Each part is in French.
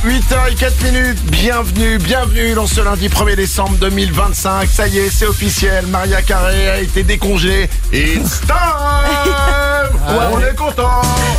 8h04, bienvenue dans ce lundi 1er décembre 2025. Ça y est, c'est officiel, Maria Carré a été décongelée. It's time. On est content.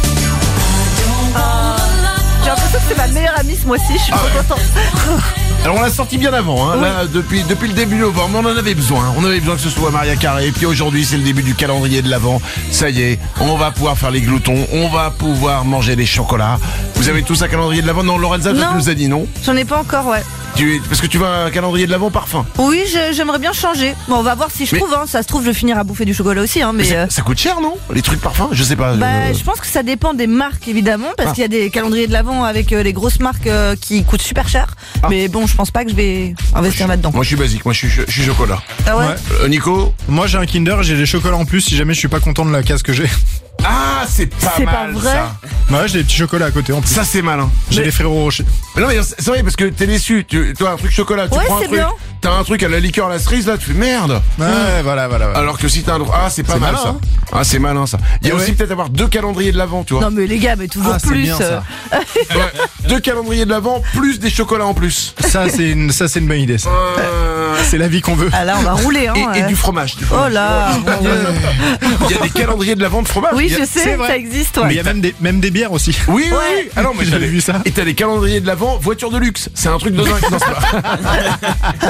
J'ai l'impression que c'est ma meilleure amie ce mois-ci, je suis trop contente. Alors on l'a sorti bien avant, hein. Oui. Là, depuis le début novembre, on en avait besoin. On avait besoin que ce soit Maria Carré. Et puis aujourd'hui, c'est le début du calendrier de l'Avent. Ça y est, on va pouvoir faire les gloutons, on va pouvoir manger des chocolats. Vous avez tous un calendrier de l'Avent? Non, Lorenza, toi, Non. tu nous as dit non. J'en ai pas encore, ouais. Parce que tu veux un calendrier de l'Avent parfum. Oui, j'aimerais bien changer. Bon, on va voir si je trouve, hein. Ça se trouve, je vais finir à bouffer du chocolat aussi, hein, mais... Ça coûte cher, non? Les trucs parfums? Je sais pas. je pense que ça dépend des marques, évidemment, parce qu'il y a des calendriers de l'Avent avec les grosses marques qui coûtent super cher. Mais bon, je pense pas que je vais investir là-dedans. Moi, je suis basique. Moi, je suis chocolat. Ah ouais, Nico? Moi j'ai un Kinder, j'ai des chocolats en plus si jamais je suis pas content de la case que j'ai. Ah, c'est pas C'est mal, pas vrai. ça. Ouais, j'ai des petits chocolats à côté en plus. Ça, c'est malin. J'ai les Ferrero Rocher. Mais non, mais c'est vrai, parce que t'es déçu. Toi, un truc chocolat, tu Ouais, prends un c'est truc. bien. T'as un truc à la liqueur, à la cerise, là, tu fais merde. Ouais, voilà. Alors que si t'as un. Ah, c'est pas C'est mal, malin, ça. hein. Ah, c'est malin, ça. Il y a Et aussi ouais. peut-être avoir 2 calendriers de l'Avent, tu vois. non mais les gars, mais toujours Ah, c'est plus. bien, ça. Ouais. 2 calendriers de l'Avent, plus des chocolats en plus. Ça c'est une bonne idée ça. C'est la vie qu'on veut. Ah là, on va rouler, hein. Et du fromage. Oh là. Il y a des calendriers de l'Avent de fromage. Oui, Il y a- je sais, c'est vrai. ça existe, Mais ouais. il y a même des bières aussi. Oui, oui. Ouais. Ah non, mais J'avais vu ça. Et t'as des calendriers de l'Avent, voiture de luxe. C'est un truc de dingue. Non, c'est pas.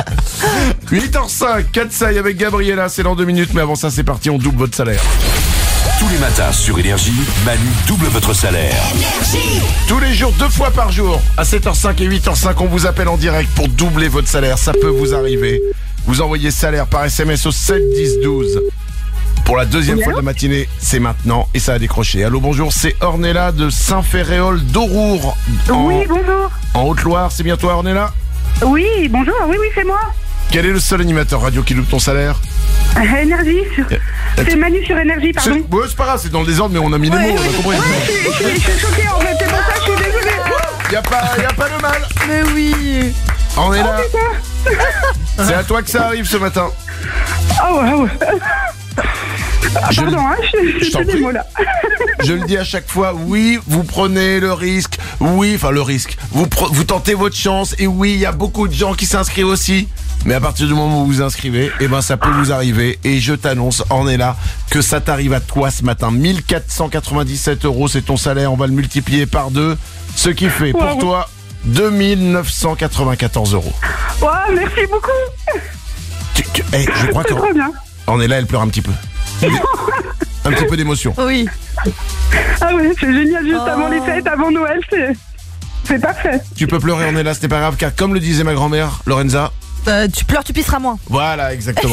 8h05, 4 sailles avec Gabriella, c'est dans 2 minutes. Mais avant ça, c'est parti, on double votre salaire. Tous les matins sur Énergie, Manu double votre salaire. Tous les jours, 2 fois par jour, à 7h05 et 8h05, on vous appelle en direct pour doubler votre salaire. Ça peut vous arriver. Vous envoyez salaire par SMS au 7 10 12. Pour la deuxième fois de la matinée, c'est maintenant et ça a décroché. Allô, bonjour, c'est Ornella de Saint-Ferréol d'Aurour. Oui, bonjour. En Haute-Loire, c'est bien toi, Ornella? Oui, bonjour. Oui, c'est moi. Quel est le seul animateur radio qui loupe ton salaire? Énergie. C'est Manu sur Énergie, pardon. Ouais, c'est pas grave, c'est dans le désordre, mais on a mis les mots, on a compris. Je suis choquée en fait, c'est pour ça que je suis désolée. Y a pas de mal. Mais oui. Ornella, c'est à toi que ça arrive ce matin. Oh, ouais. Je- Pardon, hein, je je t'en fais des prie. mots là. Je le dis à chaque fois, oui, vous prenez le risque. Oui, enfin le risque. Vous tentez votre chance. Et oui, il y a beaucoup de gens qui s'inscrivent aussi. Mais à partir du moment où vous vous inscrivez, eh ben ça peut vous arriver. Et je t'annonce, Ornella, que ça t'arrive à toi ce matin. 1497 €, c'est ton salaire. On va le multiplier par 2. Ce qui fait pour Wow. toi 2994 €. Ouais, merci beaucoup. Je crois C'est trop bien. qu'Ornella, elle pleure un petit peu. Un petit peu d'émotion. Oui. Ah ouais, c'est génial, juste Oh. avant les fêtes, avant Noël, c'est parfait. Tu peux pleurer, Ornella, ce n'est pas grave, car comme le disait ma grand-mère, Lorenza, Tu pleures, tu pisseras moins. voilà, exactement.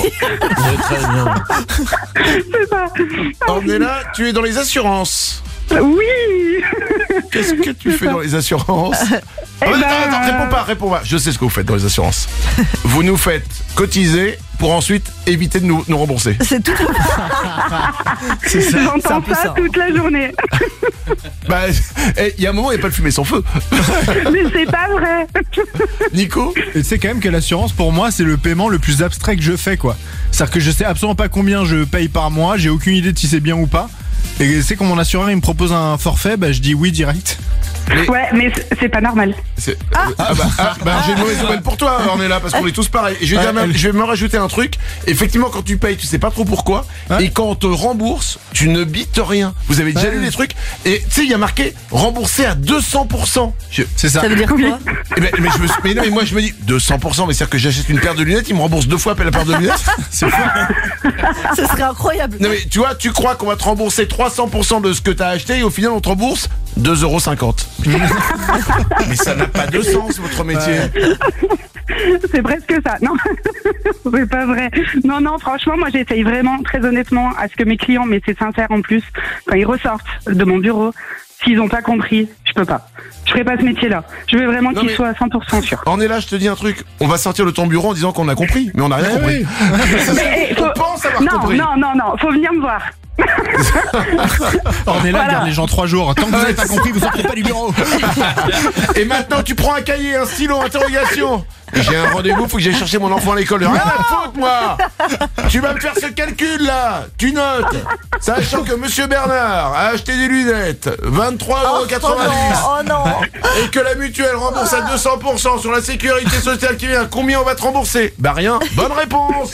C'est ça. Ornella, tu es dans les assurances. Oui. Qu'est-ce que tu fais dans les assurances? Eh ben, Attends, réponds pas. Je sais ce que vous faites dans les assurances. Vous nous faites cotiser pour ensuite éviter de nous rembourser. C'est tout. C'est ça. C'est un J'entends peu ça ça. toute la journée. Bah, il y a un moment, il n'y a pas de fumée sans feu. Mais c'est pas vrai. Nico? Et tu sais quand même que l'assurance pour moi c'est le paiement le plus abstrait que je fais quoi. C'est-à-dire que je sais absolument pas combien je paye par mois, j'ai aucune idée de si c'est bien ou pas. Et c'est quand mon assureur il me propose un forfait, bah je dis oui direct. Ouais, mais c'est pas normal. J'ai une mauvaise nouvelle pour toi, Ornella, parce qu'on est tous pareils. Et je vais, Ouais, dire même- elle- je vais me rajouter un truc. Effectivement, quand tu payes, tu sais pas trop pourquoi. Ouais. Et quand on te rembourse, tu ne bites rien. Vous avez déjà Ouais. lu les trucs? Et tu sais, il y a marqué remboursé à 200%. C'est ça. Ça veut dire quoi? Eh ben, mais moi je me dis 200%, mais c'est-à-dire que j'achète une paire de lunettes, il me rembourse 2 fois la paire de lunettes. C'est fou. Ce serait incroyable. Non mais tu vois, tu crois qu'on va te rembourser 300% de ce que t'as acheté et au final on te rembourse 2,50 €. Mais ça n'a pas de sens votre métier. C'est presque ça. Non, c'est pas vrai. Non, franchement, moi j'essaye vraiment, très honnêtement, à ce que mes clients, mais c'est sincère en plus, quand ils ressortent de mon bureau, s'ils ont pas compris, je peux pas. Je ferai pas ce métier-là. Je veux vraiment Non, qu'ils mais- soient à 100% sûrs. Ornella, je te dis un truc, on va sortir de ton bureau en disant qu'on a compris, mais on n'a rien Eh compris. oui. Mais, On pense avoir non, compris. non, faut venir me voir. On est là, Voilà. garde les gens 3 jours. Tant que vous n'avez pas compris, vous sortez pas du bureau. Et maintenant tu prends un cahier, un stylo, interrogation. J'ai un rendez-vous, faut que j'aille chercher mon enfant à l'école. Rien à foutre, moi. Tu vas me faire ce calcul là. Tu notes. Sachant que Monsieur Bernard a acheté des lunettes 23,90 €. Oh non. Et que la mutuelle rembourse à 200% sur la sécurité sociale qui vient. Combien on va te rembourser? Bah rien. Bonne réponse.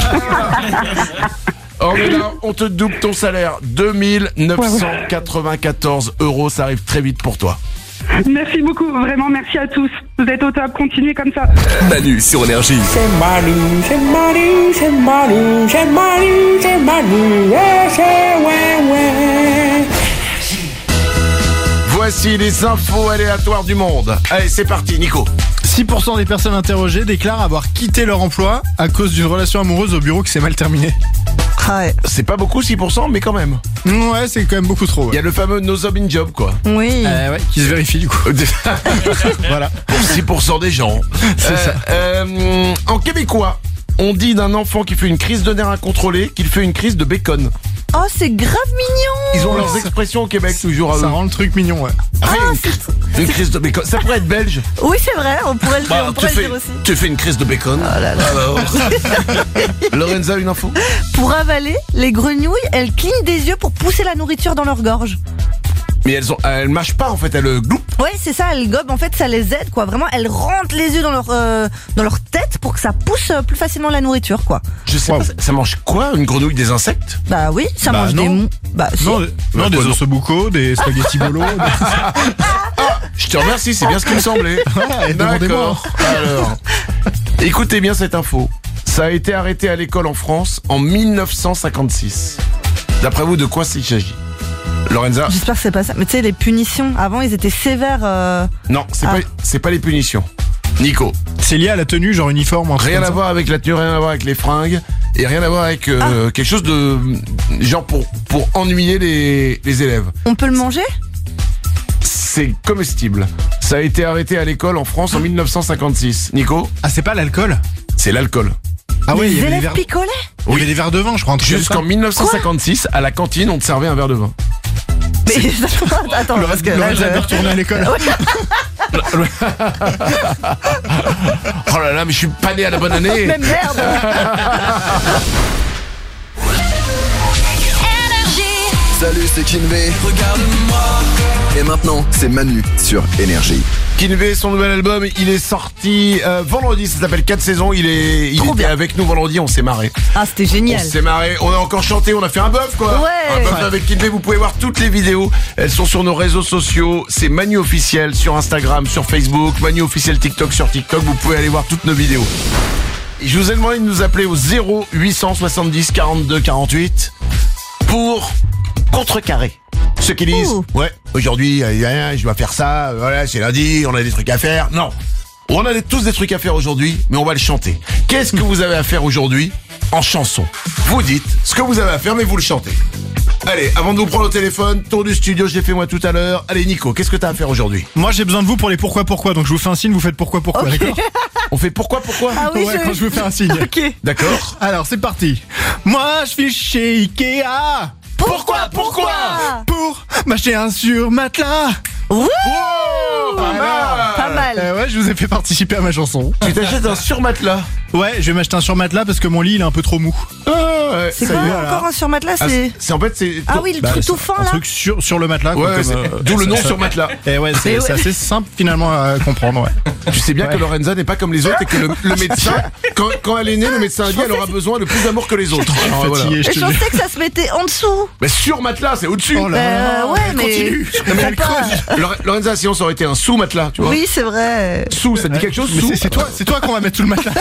Oh mais là, on te double ton salaire. 2994 €. Ça arrive très vite pour toi. Merci beaucoup, vraiment merci à tous. Vous êtes au top, continuez comme ça. Manu sur Énergie. C'est Manu, c'est Manu, c'est Manu, c'est Manu, c'est Manu, c'est ouais. Voici les infos aléatoires du monde. Allez, c'est parti, Nico. 6% des personnes interrogées déclarent avoir quitté leur emploi à cause d'une relation amoureuse au bureau qui s'est mal terminée. Ah ouais. C'est pas beaucoup, 6%, mais quand même. Ouais, c'est quand même beaucoup trop. Il y a le fameux no job in job, quoi. Oui. Ouais, qui se vérifie du coup. Voilà. Pour 6% des gens. C'est ça. En québécois, on dit d'un enfant qui fait une crise de nerfs incontrôlée qu'il fait une crise de bacon. Oh, c'est grave mignon. Ils ont leurs expressions au Québec toujours à eux. Ça rend le truc mignon, ouais. Après, une crise de bacon. Ça pourrait être belge. Oui, c'est vrai, on pourrait le dire, on pourrait le dire aussi. Tu fais une crise de bacon. Oh là là. Alors. Lorenza, une info? Pour avaler, les grenouilles, elles clignent des yeux pour pousser la nourriture dans leur gorge. Mais elles mâchent pas en fait, elles gloupent. Ouais, c'est ça, elles gobent, en fait, ça les aide, quoi. Vraiment, elles rentrent les yeux dans leur tête pour que ça pousse plus facilement la nourriture, quoi. Je sais pas, ça mange quoi, une grenouille? Des insectes? Bah oui, ça Bah mange non. des mous. Bah si. Non, des quoi, non. ossobuco, des spaghetti bolo. Je te remercie, c'est bien ce qui me semblait. Ouais, demandez-moi. Alors, écoutez bien cette info. Ça a été arrêté à l'école en France en 1956. D'après vous, de quoi s'il s'agit? Lorenza? J'espère que c'est pas ça. Mais tu sais, les punitions, avant, ils étaient sévères. Non, Ah. c'est pas les punitions. Nico? C'est lié à la tenue, genre uniforme. un truc Rien comme à ça. voir avec la tenue, rien à voir avec les fringues, et rien à voir avec quelque chose de genre pour ennuyer les élèves. On peut le manger? C'est comestible. Ça a été arrêté à l'école en France en 1956. Nico? Ah, c'est pas l'alcool? C'est l'alcool. Ah ouais, il y Les avait des élèves verres. picolaient? Il y avait des verres de vin, je crois. Un truc comme Jusqu'en ça. 1956, à la cantine, on te servait un verre de vin. Mais attends, parce que là, Lorenza a dû retourner à l'école. Oh là là, mais je suis pas né à la bonne année. Mais merde. Salut, c'est Kinvé. Regarde-moi. Et maintenant, c'est Manu sur Énergie. Kinvé, son nouvel album, il est sorti vendredi, ça s'appelle 4 saisons. Il Trop était bien. avec nous vendredi, on s'est marré. Ah, c'était On génial. s'est marré, on a encore chanté, on a fait un bœuf quoi. Ouais. Un bœuf avec Kinvé, vous pouvez voir toutes les vidéos. Elles sont sur nos réseaux sociaux. C'est Manu Officiel sur Instagram, sur Facebook, Manu Officiel TikTok sur TikTok. Vous pouvez aller voir toutes nos vidéos. Et je vous ai demandé de nous appeler au 0870 42 48 pour contrecarrer ceux qui disent Ouh. ouais, aujourd'hui je dois faire ça, voilà, c'est lundi, on a des trucs à faire. Non, on a tous des trucs à faire aujourd'hui, mais on va le chanter. Qu'est-ce que vous avez à faire aujourd'hui en chanson? Vous dites ce que vous avez à faire, mais vous le chantez. Allez, avant de vous prendre au téléphone, tour du studio, je l'ai fait moi tout à l'heure. Allez Nico, qu'est-ce que t'as à faire aujourd'hui? Moi, j'ai besoin de vous pour les pourquoi, donc je vous fais un signe, vous faites pourquoi, Ok. d'accord? On fait pourquoi Ah oui, Ouais, quand je vous fais un signe. Ok. D'accord. Alors, c'est parti. Moi, je suis chez Ikea Pourquoi pour m'acheter un surmatelas. Ouh, Oh, pas mal. pas mal. Ouais, je vous ai fait participer à ma chanson. Tu t'achètes un surmatelas. Ouais, je vais m'acheter un surmatelas parce que mon lit, il est un peu trop mou. Ouais, C'est ça quoi y est. encore un surmatelas? Ah, C'est en fait c'est ah oui, le truc tout fin Un là. truc sur le matelas. quoi, Ouais, comme, c'est- d'où le nom surmatelas. Et ouais, c'est Mais ouais. assez simple finalement à comprendre. Ouais. Tu sais bien que Lorenza n'est pas comme les autres et que le médecin, quand elle est née, le médecin a dit qu'elle aura besoin de plus d'amour que les autres. Alors, voilà. Fatigué, je Et te je jure. pensais que ça se mettait en dessous. Mais sur matelas, c'est au-dessus. Oh là là. Ouais, mais continue. je comprends pas. Lorenza, sinon ça aurait été un sous-matelas, tu vois. Oui, c'est vrai. Sous, ça te dit quelque chose? Mais Sous. c'est toi qu'on va mettre sous le matelas.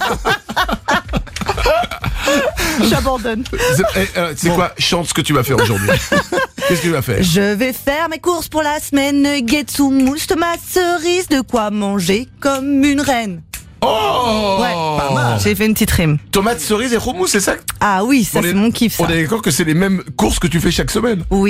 J'abandonne. C'est quoi? Chante ce que tu vas faire aujourd'hui. Qu'est-ce que tu vas faire? Je vais faire mes courses pour la semaine. Nuggets ou mousse, tomates, cerises, de quoi manger comme une reine. Oh! Ouais, pas mal. J'ai fait une petite rime. Tomates, cerises et houmous, c'est ça? Ah oui, ça On est- c'est mon kiff ça. On est d'accord que c'est les mêmes courses que tu fais chaque semaine. Oui.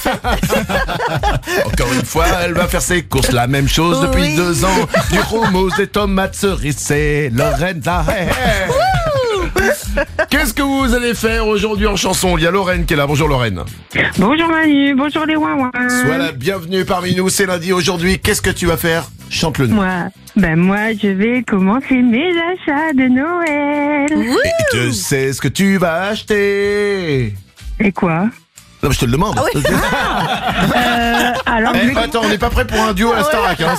Encore une fois, elle va faire ses courses. La même chose depuis Oui. 2 ans. Du houmous, des tomates, cerises, c'est Lorenza. Hey, hey. Qu'est-ce que vous allez faire aujourd'hui en chanson? Il y a Lorraine qui est là. Bonjour Lorraine. Bonjour Manu, bonjour les ouin. Sois la bienvenue parmi nous. C'est lundi aujourd'hui. Qu'est-ce que tu vas faire? chante-le nous. Moi, je vais commencer mes achats de Noël. Et je sais ce que tu vas acheter. Et quoi? Non, je te le demande. Ah oui. Alors, Attends, on n'est pas prêt pour un duo à la Starac. Hein,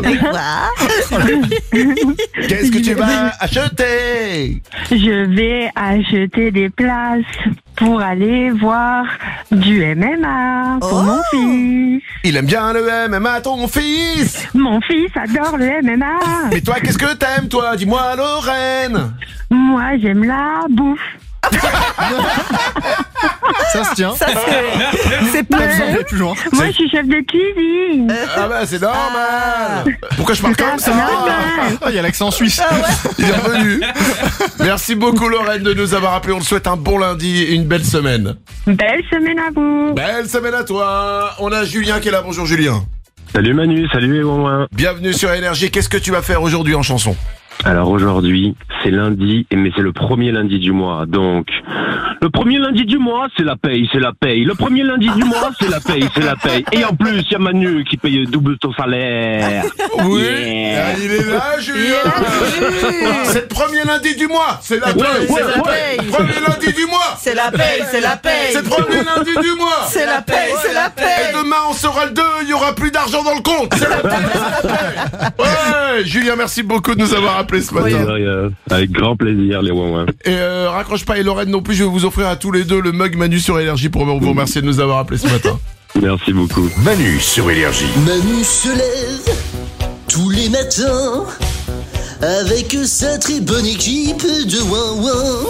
Qu'est-ce que tu vas acheter? je vais acheter des places pour aller voir du MMA pour mon fils. Il aime bien le MMA, ton fils. Mon fils adore le MMA. Mais toi, qu'est-ce que t'aimes, toi? Dis-moi, Lorraine. Moi, j'aime la bouffe. Ça se tient. Ça, c'est pas Pas besoin de plus loin. Moi, je suis chef de cuisine. Ah bah, c'est normal. Pourquoi je parle comme ça? Oh, il y a l'accent suisse. Bienvenue. Merci beaucoup, Lorraine, de nous avoir appelé. On te souhaite un bon lundi et une belle semaine. Belle semaine à vous. Belle semaine à toi. On a Julien qui est là. Bonjour, Julien. Salut Manu, salut les Ouin. Bienvenue sur Énergie. Qu'est-ce que tu vas faire aujourd'hui en chanson? Alors aujourd'hui, c'est lundi, mais c'est le premier lundi du mois. Donc, le premier lundi du mois, c'est la paye, c'est la paye. Le premier lundi du mois, c'est la paye, c'est la paye. Et en plus, il y a Manu qui paye double ton salaire. Oui. Yeah. Ah, il est là, Julien. C'est le premier lundi du mois. C'est la paye. c'est la paye. Premier lundi du mois. C'est la paye, c'est la paye. C'est le premier lundi du mois. C'est la paye, c'est la Et paye. demain, on sera le 2, il y aura plus d'argent dans le compte. C'est la paye, c'est la paye. Ouais, Julien, merci beaucoup de nous avoir appelés ce matin. Avec grand plaisir les Ouin. Et raccroche pas, et Lorraine non plus, je vais vous offrir à tous les deux le mug Manu sur Énergie pour vous remercier de nous avoir appelés ce matin. Merci beaucoup. Manu sur Énergie. Manu se lève tous les matins avec sa très bonne équipe de Ouin-Ouin.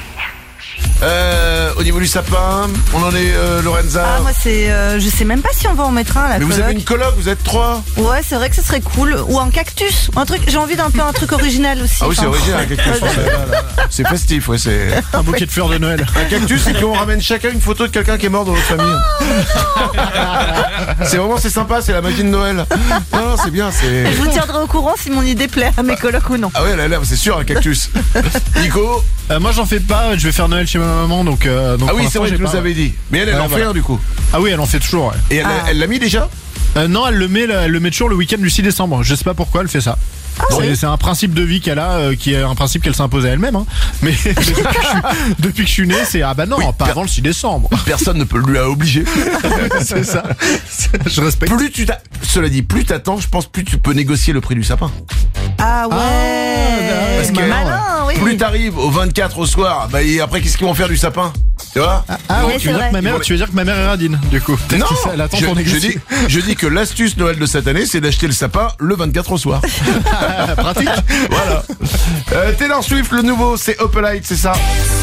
Au niveau du sapin, on en est Lorenza. Ah, moi, c'est. Je sais même pas si on va en mettre un à la Mais vous avez une coloc, vous êtes 3. Ouais, c'est vrai que ce serait cool. Ou un cactus. Un truc. J'ai envie d'un peu un truc original aussi. Ah oui, c'est Enfin, original, un cactus. C'est festif, ouais, c'est. Un bouquet de fleurs de Noël. Un cactus, c'est qu'on ramène chacun une photo de quelqu'un qui est mort dans votre famille. C'est sympa, c'est la magie de Noël. Non, c'est bien, c'est. Je vous tiendrai au courant si mon idée plaît à mes colocs ou non. Ah ouais, là, c'est sûr, un cactus. Nico. Moi j'en fais pas, je vais faire Noël chez ma maman donc Ah oui, pour c'est l'instant, vrai, j'ai tu nous pas. avais dit. Mais elle en fait voilà. un du coup. Ah oui, elle en fait toujours. Ouais. Et elle l'a mis déjà? Non, elle le met toujours le week-end du 6 décembre. Je sais pas pourquoi elle fait ça. C'est un principe de vie qu'elle a, qui est un principe qu'elle s'impose à elle-même. Hein. Mais depuis que je suis né, c'est ah bah non, pas avant le 6 décembre. Personne ne peut lui obliger. C'est ça. Je respecte. Cela dit, plus t'attends, je pense plus tu peux négocier le prix du sapin. Ah ouais. Parce que malin, oui. plus t'arrives au 24 au soir, bah et après qu'est-ce qu'ils vont faire du sapin? Tu vois? Ah Oui, ouais, c'est vrai. tu veux dire que ma mère est radine, du coup. Peut-être Non, qu'elle attend pour négocier. je dis que l'astuce Noël de cette année, c'est d'acheter le sapin le 24 au soir. Pratique. Voilà. Taylor Swift, le nouveau, c'est Open Light, c'est ça.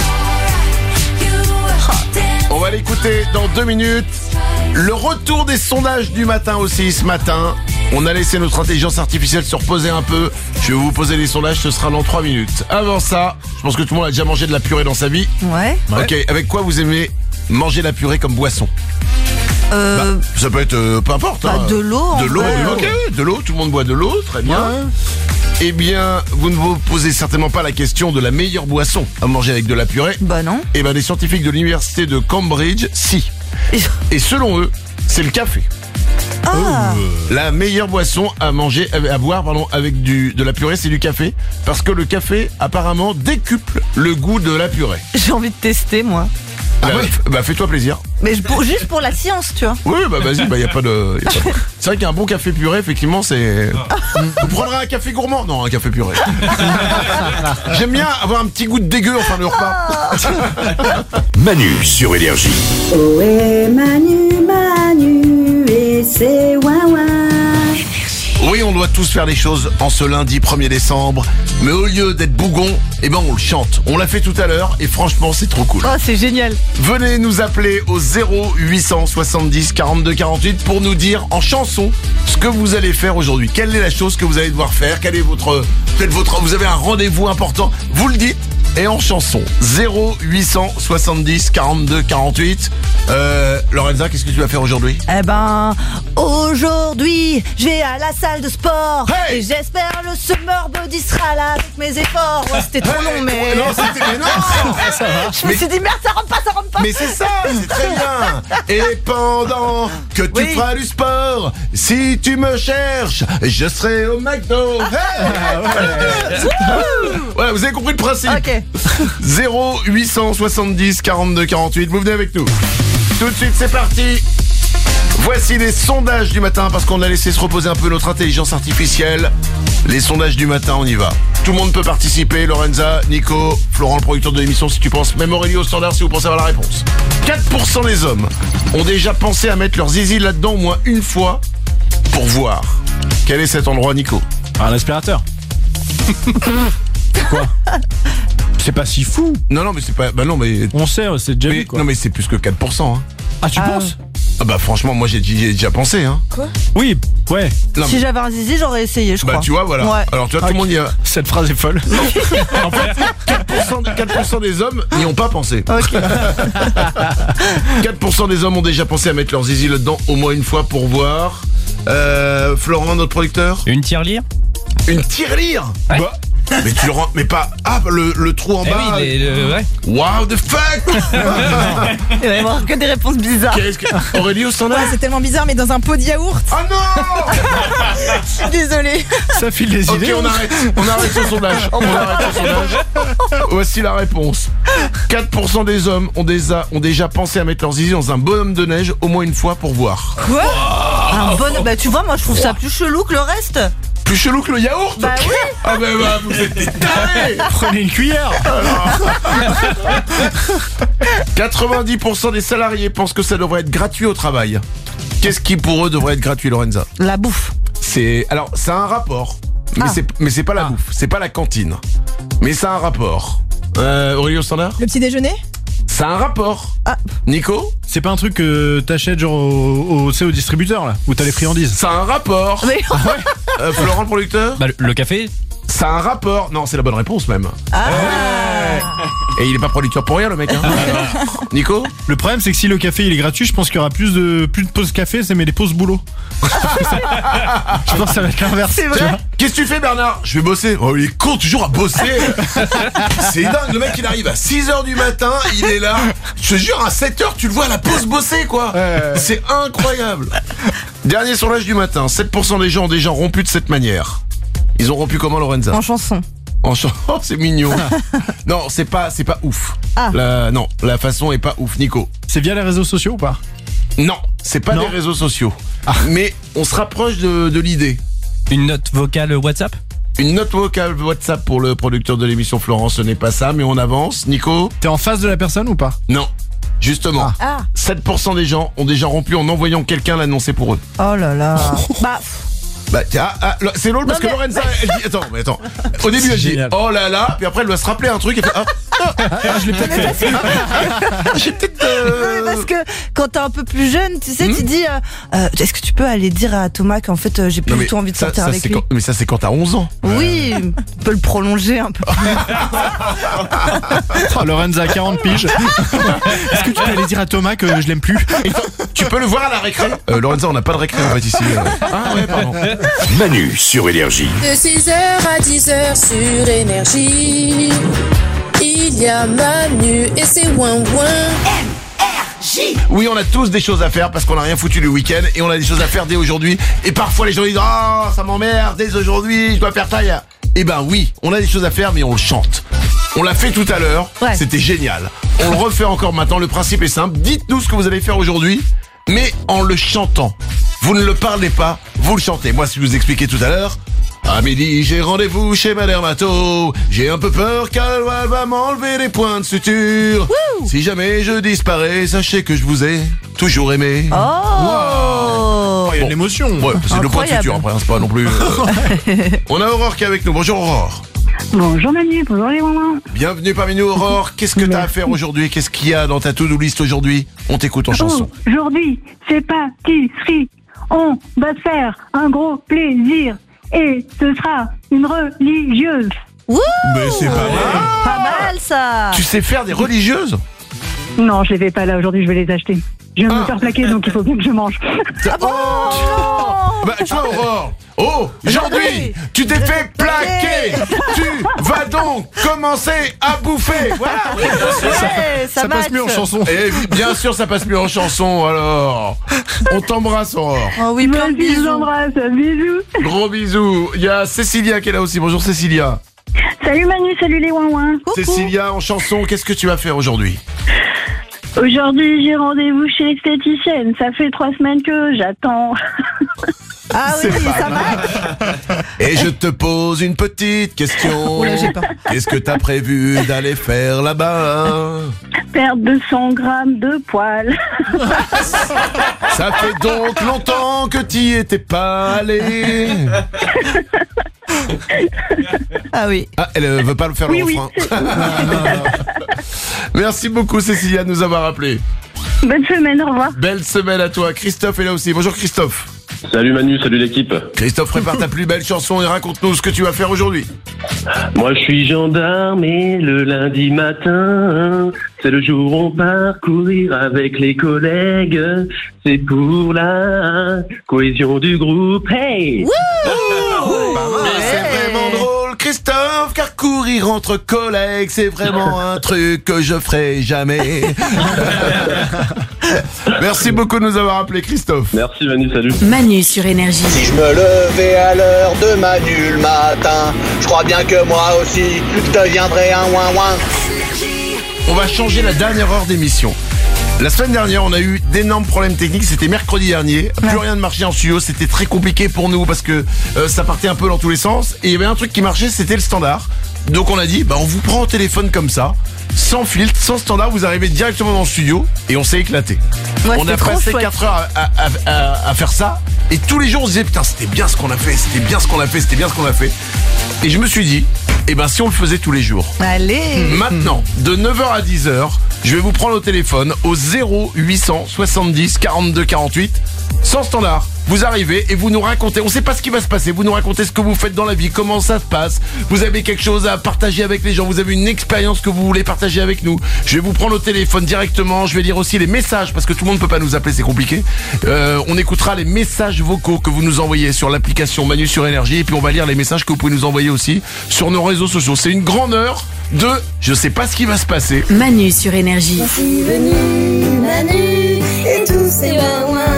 On va l'écouter dans 2 minutes. Le retour des sondages du matin aussi ce matin. On a laissé notre intelligence artificielle se reposer un peu. Je vais vous poser les sondages, ce sera dans 3 minutes. Avant ça, je pense que tout le monde a déjà mangé de la purée dans sa vie. Ouais. Ok, avec quoi vous aimez manger la purée comme boisson? Ça peut être peu importe. Bah, de l'eau, en De l'eau, vrai. ok, de l'eau, tout le monde boit de l'eau, très bien. Eh bien, vous ne vous posez certainement pas la question de la meilleure boisson à manger avec de la purée. Bah non. Eh bien, des scientifiques de l'université de Cambridge, si. Et selon eux, c'est le café. La meilleure boisson à manger, à boire, avec de la purée, c'est du café. Parce que le café, apparemment, décuple le goût de la purée. J'ai envie de tester, moi. Bah, fais-toi plaisir. Mais juste pour la science, tu vois. Oui, bah vas-y, y a pas de. C'est vrai qu'un bon café purée, effectivement, c'est. Vous prendrez un café gourmand? Non, un café purée. J'aime bien avoir un petit goût de dégueu en fin de repas. Manu sur Énergie. Oh et Manu, et c'est Ouin-Ouin. Oui, on doit tous faire les choses en ce lundi 1er décembre. Mais au lieu d'être bougon, eh ben on le chante. On l'a fait tout à l'heure et franchement, c'est trop cool. Oh, c'est génial. Venez nous appeler au 0870 42 48 pour nous dire en chanson ce que vous allez faire aujourd'hui. Quelle est la chose que vous allez devoir faire? Quel est vous avez un rendez-vous important? Vous le dites. Et en chanson, 0870 42 48. Lorenza, qu'est-ce que tu vas faire aujourd'hui? Eh ben, aujourd'hui, je vais à la salle de sport. Hey. Et j'espère le Summer Body sera là avec mes efforts. Ouais, c'était trop long, mais. Non, mais non. Je me suis dit, merde, ça rentre pas. Mais c'est ça, c'est très bien. Et pendant que tu feras du sport. Si tu me cherches, je serai au McDo. Voilà, vous avez compris le principe. Ok. 0870 42 48, vous venez avec nous. Tout de suite, c'est parti. Voici les sondages du matin, parce qu'on a laissé se reposer un peu notre intelligence artificielle. Les sondages du matin, on y va. Tout le monde peut participer, Lorenza, Nico, Florent, le producteur de l'émission, si tu penses, même Aurélie au standard, si vous pensez avoir la réponse. 4% des hommes ont déjà pensé à mettre leur zizi là-dedans au moins une fois pour voir. Quel est cet endroit, Nico? Un aspirateur. Quoi? C'est pas si fou. Non, mais c'est pas... Bah non, mais... On sait, c'est déjà vu, quoi. Non, mais c'est plus que 4%, hein. Ah, tu penses? Ah bah franchement, moi j'ai déjà pensé, hein. Quoi? Oui, ouais. Non, Si j'avais un zizi, j'aurais essayé, je crois. Bah tu vois, voilà. Ouais. Alors tu vois, tout le monde y a... Cette phrase est folle. En fait, 4% des hommes n'y ont pas pensé. Ok. 4% des hommes ont déjà pensé à mettre leur zizi là-dedans au moins une fois pour voir. Florent, notre producteur? Une tirelire? Une tirelire? Ouais. Bah, mais tu le rends... Mais pas... Ah, le trou en bas. Ouais. Wow, the fuck. Il va y avoir que des réponses bizarres. Aurélie au standard? Ouais, c'est tellement bizarre, mais dans un pot de yaourt. Ah non. Je suis désolée. Ça file les idées. Ok, on arrête ce sondage. Voici la réponse. 4% des hommes ont déjà pensé à mettre leur zizi dans un bonhomme de neige au moins une fois pour voir. Quoi? Un bon... Bah tu vois, moi je trouve ça plus chelou que le reste. Plus chelou que le yaourt? Bah oui. Ah bah vous êtes des tarés. Prenez une cuillère. 90% des salariés pensent que ça devrait être gratuit au travail. Qu'est-ce qui pour eux devrait être gratuit, Lorenza? La bouffe. Alors, ça a un rapport. Mais c'est pas la bouffe, c'est pas la cantine. Mais ça a un rapport. Aurélie au standard? Le petit déjeuner? Ça a un rapport. Ah. Nico? C'est pas un truc que t'achètes genre au distributeur là, où t'as les friandises? Ça a un rapport. Mais... Florent, le producteur? Bah, le café? Ça a un rapport. Non, c'est la bonne réponse même. Ah. Et il est pas producteur pour rien, le mec, hein. Nico? Le problème c'est que si le café il est gratuit, je pense qu'il y aura plus de pauses café, mais des pauses boulot. Je pense que ça va être l'inverse. C'est vrai. Qu'est-ce que tu fais, Bernard? Je vais bosser. Oh, il est con toujours à bosser. C'est dingue, le mec il arrive à 6h du matin, il est là. Je te jure, à 7h tu le vois à la pause bosser, quoi. C'est incroyable. Dernier sondage du matin, 7% des gens ont déjà rompu de cette manière. Ils ont rompu comment, Lorenza? En chanson. Oh, c'est mignon. Non, c'est pas ouf. Ah. La façon est pas ouf, Nico. C'est via les réseaux sociaux ou pas? Non, c'est pas des réseaux sociaux. Mais on se rapproche de l'idée. Une note vocale WhatsApp? Une note vocale WhatsApp pour le producteur de l'émission Florent, ce n'est pas ça, mais on avance. Nico? T'es en face de la personne ou pas? Non. Justement, Ah. 7% des gens ont déjà rompu en envoyant quelqu'un l'annoncer pour eux. Oh là là. Bah... C'est drôle parce que Lorenza, elle dit... Attends. Au début, elle dit Génial. oh là là, puis après, elle doit se rappeler un truc et fait Je l'ai peut-être fait. j'ai peut-être... Non, mais parce que quand t'es un peu plus jeune, tu sais, tu dis est-ce que tu peux aller dire à Thomas qu'en fait j'ai plus du tout envie de sortir avec lui. Mais ça, c'est quand t'as 11 ans. Oui, on peut le prolonger un peu. Lorenza, 40 piges. Est-ce que tu peux aller dire à Thomas que je l'aime plus? Tu peux le voir à la récré. Lorenza, on n'a pas de récré en fait ici. Ah ouais, pardon. Manu sur Énergie. De 6h à 10h sur Énergie, il y a Manu et c'est ouin Oui, on a tous des choses à faire parce qu'on n'a rien foutu le week-end et on a des choses à faire dès aujourd'hui. Et parfois les gens disent oh ça m'emmerde, dès aujourd'hui je dois faire ça. Eh ben oui, on a des choses à faire mais on le chante. On l'a fait tout à l'heure, C'était génial. On le refait encore maintenant, le principe est simple. Dites-nous ce que vous allez faire aujourd'hui, mais en le chantant. Vous ne le parlez pas, vous le chantez. Moi, si je vous expliquais tout à l'heure, à midi, j'ai rendez-vous chez ma dermato. J'ai un peu peur qu'elle va m'enlever les points de suture. Wouh. Si jamais je disparais, sachez que je vous ai toujours aimé. Oh, il y a de l'émotion. Ouais, c'est le point de suture après, c'est pas non plus. On a Aurore qui est avec nous. Bonjour Aurore. Bonjour Manu, bonjour les mamans. Bienvenue parmi nous Aurore. Qu'est-ce que t'as à faire aujourd'hui? Qu'est-ce qu'il y a dans ta to-do list aujourd'hui? On t'écoute en chanson. Aujourd'hui, c'est pâtisserie. On va se faire un gros plaisir. Et ce sera une religieuse. Wouh. Mais c'est pas mal. Pas mal ça. Tu sais faire des religieuses? Non, je les fais pas là aujourd'hui, je vais les acheter. Je viens de me faire plaquer, donc il faut bien que je mange. Ah bon? Bah tu vois Aurore. Oh, aujourd'hui, tu t'es fait plaquer. Tu vas donc Donc, commencez à bouffer. Voilà. Oui, bien sûr. Ouais, ça passe match. mieux en chanson. Et bien sûr, ça passe mieux en chanson. Alors, on t'embrasse, Aurore. Oh oui, plein de Moi aussi, je vous bisous. embrasse. Bisous. Gros bisous. Il y a Cécilia qui est là aussi. Bonjour Cécilia. Salut Manu, salut les ouin-ouin. Cécilia, en chanson, qu'est-ce que tu vas faire aujourd'hui? Aujourd'hui, j'ai rendez-vous chez l'esthéticienne. Ça fait 3 semaines que j'attends. Ah oui, ça match. Et je te pose une petite question. Oula, j'ai peur. Qu'est-ce que t'as prévu d'aller faire là-bas? Perdre 200 grammes de poils. Ça fait donc longtemps que t'y étais pas allé. Ah oui. Ah, elle veut pas le faire Oui, le oui, refrain. Merci beaucoup Cécilia de nous avoir appelé. Bonne semaine, au revoir. Belle semaine à toi. Christophe est là aussi. Bonjour Christophe. Salut Manu, salut l'équipe. Christophe, prépare ta plus belle chanson et raconte-nous ce que tu vas faire aujourd'hui. Moi je suis gendarme et le lundi matin, c'est le jour où on part courir avec les collègues. C'est pour la cohésion du groupe. Hey! Mais c'est vraiment drôle, Christophe, car courir entre collègues, c'est vraiment un truc que je ferai jamais. Merci beaucoup de nous avoir appelé, Christophe. Merci Manu, salut. Manu sur Énergie. Si je me levais à l'heure de Manu le matin, je crois bien que moi aussi, je deviendrais un ouin-ouin. On va changer la dernière heure d'émission. La semaine dernière, on a eu d'énormes problèmes techniques. C'était mercredi dernier. Plus rien ne marchait en studio. C'était très compliqué pour nous parce que ça partait un peu dans tous les sens. Et il y avait un truc qui marchait, c'était le standard. Donc on a dit, on vous prend au téléphone comme ça, sans filtre, sans standard. Vous arrivez directement dans le studio et on s'est éclaté. Ouais, on a trop passé chouette. 4 heures à faire ça. Et tous les jours, on se disait, putain, c'était bien ce qu'on a fait, c'était bien ce qu'on a fait, c'était bien ce qu'on a fait. Et je me suis dit, si on le faisait tous les jours. Allez. Maintenant, de 9h à 10h, je vais vous prendre au téléphone au 0800 70 42 48, sans standard. Vous arrivez et vous nous racontez, on sait pas ce qui va se passer, vous nous racontez ce que vous faites dans la vie, comment ça se passe, vous avez quelque chose à partager avec les gens, vous avez une expérience que vous voulez partager avec nous. Je vais vous prendre au téléphone directement, je vais lire aussi les messages, parce que tout le monde peut pas nous appeler, c'est compliqué. On écoutera les messages vocaux que vous nous envoyez sur l'application Manu sur Énergie, et puis on va lire les messages que vous pouvez nous envoyer aussi sur nos réseaux sociaux. C'est une grande heure de je sais pas ce qui va se passer. Manu sur Énergie. Voici venu Manu et tous ses ouin-ouin.